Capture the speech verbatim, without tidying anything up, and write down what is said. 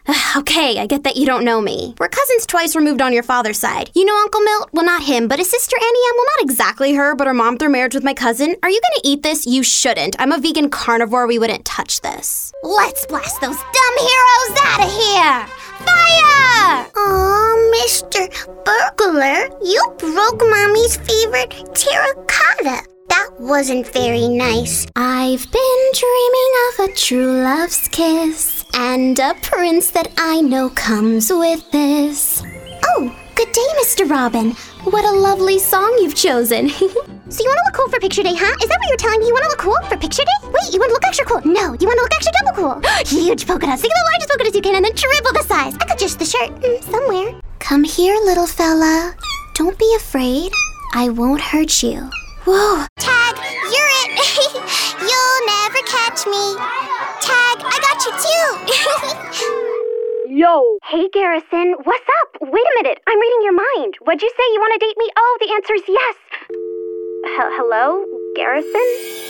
Okay, I get that you don't know me. We're cousins twice removed on your father's side. You know Uncle Milt? Well, not him, but his sister Annie Ann. Well, not exactly her, but her mom through marriage with my cousin. Are you gonna eat this? You shouldn't. I'm a vegan carnivore. We wouldn't touch this. Let's blast those dumb heroes out of here! Fire! Aw, Mister Burglar, you broke Mommy's favorite terracotta. That wasn't very nice. I've been dreaming of a true love's kiss, and a prince that I know comes with this. Oh, good day, Mister Robin. What a lovely song you've chosen. So you want to look cool for picture day, huh? Is that what you're telling me? You want to look cool for picture day? Wait, you want to look extra cool? No, you want to look extra double cool. Huge polka dots. Think of the largest polka dots you can and then triple the size. I could just the shirt mm, somewhere. Come here, little fella. Don't be afraid. I won't hurt you. Whoa. Tag, you're it. You'll never catch me. Tag, I got you too. Yo. Hey, Garrison. What's up? Wait a minute. I'm reading your mind. What'd you say? You want to date me? Oh, the answer's yes. H- hello? Garrison?